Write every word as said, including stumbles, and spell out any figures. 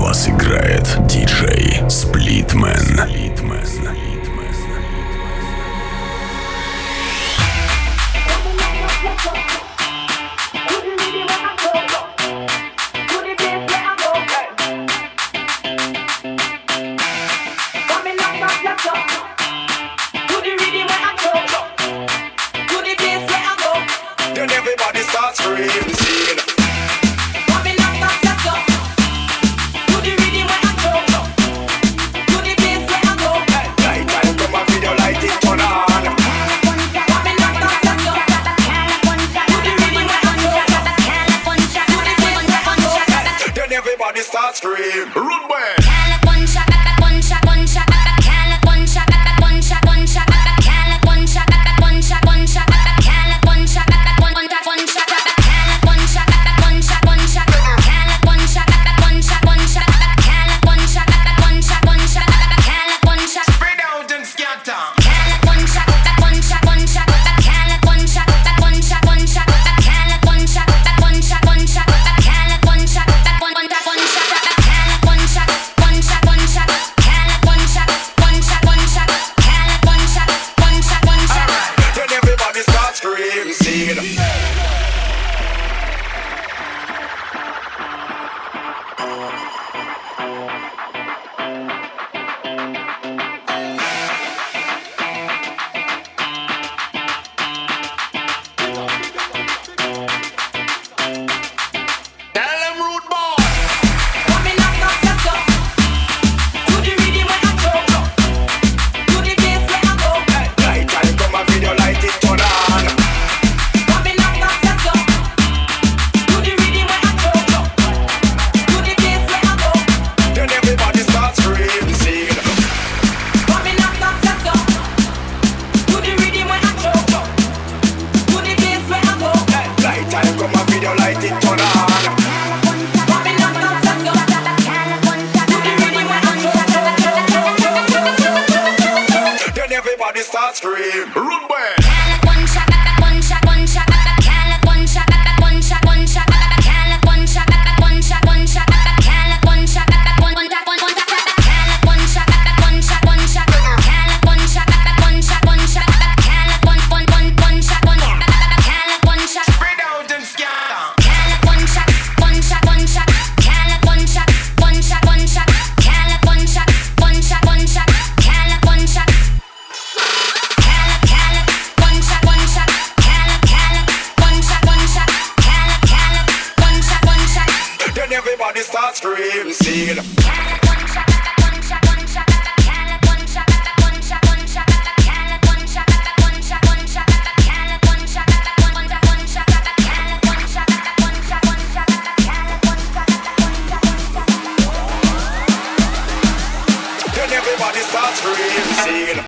вас играет диджей Splitman. Then everybody starts screaming. Everybody start scream. Run away. One shot, one shot, one shot, one shot, one shot, one shot, one shot, one shot, one shot, one shot, one one shot, one shot, one shot, one shot, one shot, one shot, one shot, one shot, one shot, one shot, one shot, one shot. Spread out and scatter. One shot, one shot, one shot, one shot, one shot, one shot, one shot, one shot, one shot, one shot, one shot, one one shot, one shot. Everybody start scream. Run back. One shot, one shot, one shot, one shot, one shot, one shot, one shot, one shot, one shot, one shot, one one shot, one one shot, one shot, one shot, one shot, one shot, one shot, one shot, one one one one shot, one one shot. Spread out and scatter. One shot, one shot, one shot, one shot, one shot, one shot, one shot, one shot, one shot, one shot. Everybody start screaming, singing. Then everybody start screaming, singing.